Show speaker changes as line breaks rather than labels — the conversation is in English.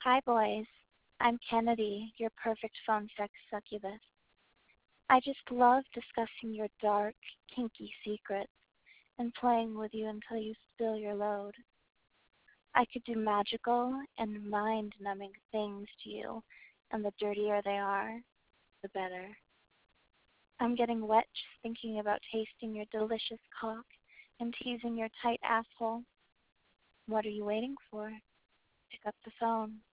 Hi, boys. I'm Kennedy, your perfect phone sex succubus. I just love discussing your dark, kinky secrets and playing with you until you spill your load. I could do magical and mind-numbing things to you, and the dirtier they are, the better. I'm getting wet just thinking about tasting your delicious cock and teasing your tight asshole. What are you waiting for? Pick up the phone.